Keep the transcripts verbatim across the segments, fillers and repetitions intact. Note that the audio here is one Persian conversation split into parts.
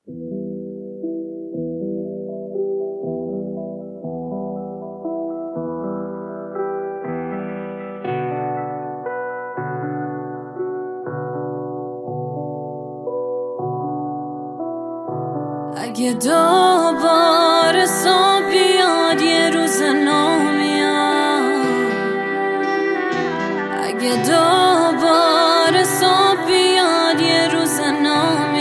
اگه دوباره صبح بیاد یه روز نو میاد، اگه دوباره صبح بیاد یه روز نو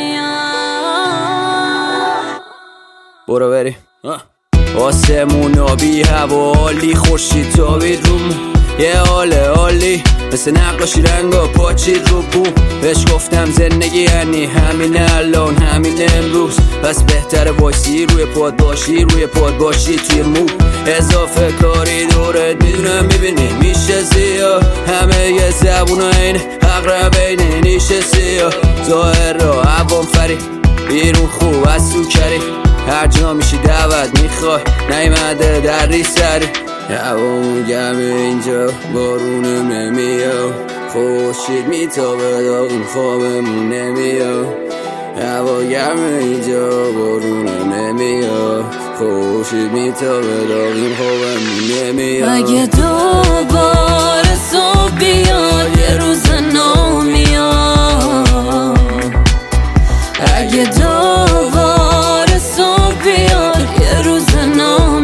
میاد. برو بریم آسمون آبی هوا عالی، خورشید تابید روم یه حال عالی، مثل نقاشی رنگا پاچید رو بوم. بهش گفتم زندگی یعنی همین الان همین امروز، پس بهتره وایسی روی پاد باشی روی پاد باشی توی مو. اضافه کاری دورت میدونم میبینی میشه زیاد، همه یه زبون این اقربین نیشه سیاه. ظاهر را عوام فری بیرون خوب از تو کری، هر جا میشی دعوت میخوای نیمده در ری سری. هوامون گرمه اینجا بارونم نمیاد، خورشید میتابه داغون خوابمون نمیاد. هوا گرمه اینجا بارونم نمیاد، خورشید میتابه داغون خوابمون نمیاد. اگه دوباره صبح بیاد یه روز نو میاد، اگه دوباره صبح بیاد یه روز نو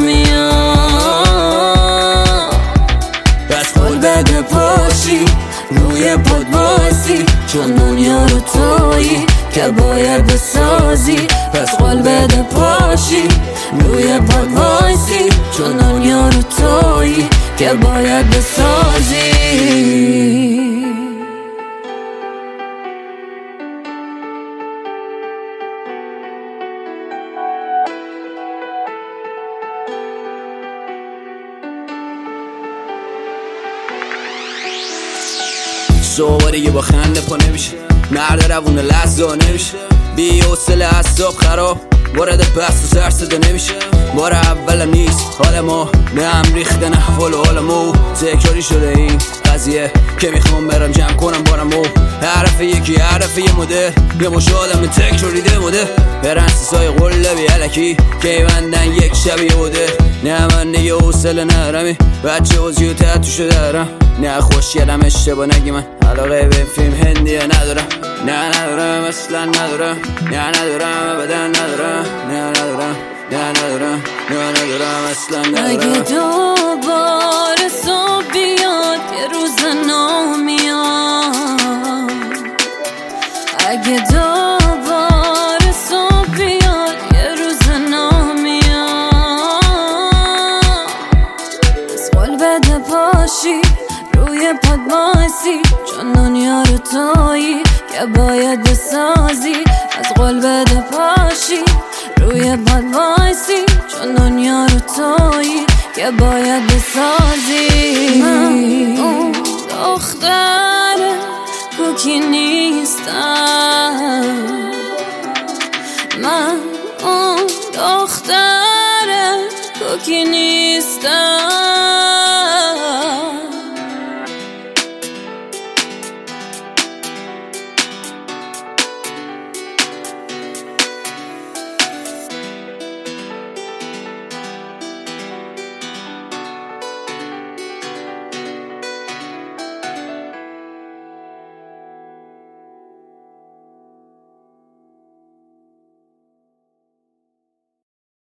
میاد. بس قول بده پاشی روی پاد باسی، چون دنیا رو تویی که باید بسازی. پس قول بده پاشی روی پاد باسی، چون دنیا رو تویی که باید بسازی. صبح دیگه با خنده پا نمیشه، مرد روون لحظه نمیشه، بی حوصله اعصاب خراب وارد بحث و سر صدا نمیشه. بار اولم نیست حال ما به هم ریختن احوال و حال مو، تکراری شده این قضیه که میخوام برم جمع کنم بارمو. حرف یکی حرف یه مدل یه مش آدم تکراریده مدل، پرنسسای قلبی علکی که بندن یک شبیه بوده. نه من دیگه حوصله ندارم بچه وزیو تحتو شده دارم، نه خوشگلم اشتباه نگی من علاقه به فیلم هندیه ندارم. نه ندارم اصلا ندارم، نه ندارم ابدا ندارم، نه ندارم نه ندارم نه ندارم اصلا ندارم. اگه دوباره صبح بیاد یه روز نو میاد، اگه دوباره صبح بیاد یه روز نو میاد. از قول بده پاشی روی پاد باسی، چون دنیا رو تویی که باید بسازی. از قول بده پاشی روی پاد باسی، چون دنیا رو تویی که باید بسازی. من اون دختر کوکی نیستم، من اون دختر کوکی نیستم.